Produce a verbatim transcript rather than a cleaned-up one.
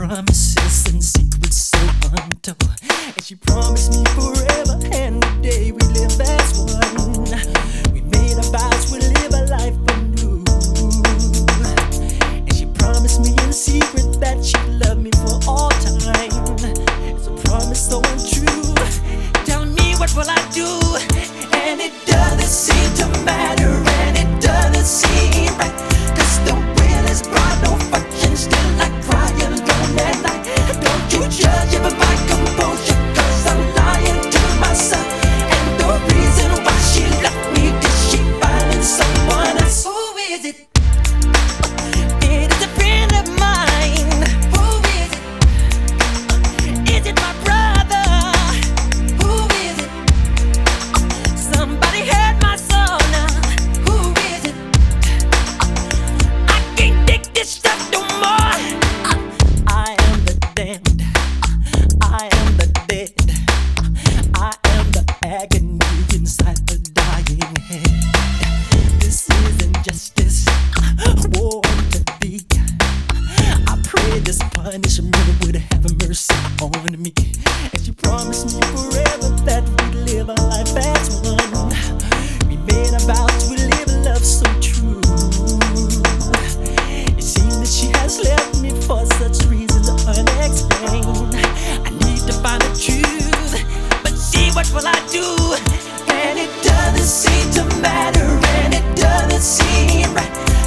promises and secrets so untold. And she promised me forever and the day we live as one. We made our vows, we live a life anew. And she promised me in secret that she'd love me for all time. It's a promise so untrue. Tell me, what will I do? And it doesn't seem to matter, and it doesn't seem right. Cause the will is bright, no function, still I cry alone at night. Don't you judge it by my composure, cause I'm lying to myself. And the reason why she left me, did she find in someone else? Who is it? It is a friend of mine. Who is it? Is it my brother? Who is it? Somebody hurt my soul now. Who is it? I can't take this stuff no more. I am the damned. I am the dead. I am the agony inside the dying head. This isn't justice. War to thee. I pray this punishment would have mercy on me. And she promised me forever that we'd live our life as one. We made our vows, we live a love so true. It seems that she has left me for such reasons unexplained. I need to find the truth, but see, what will I do? And it doesn't seem to matter, and it doesn't seem right.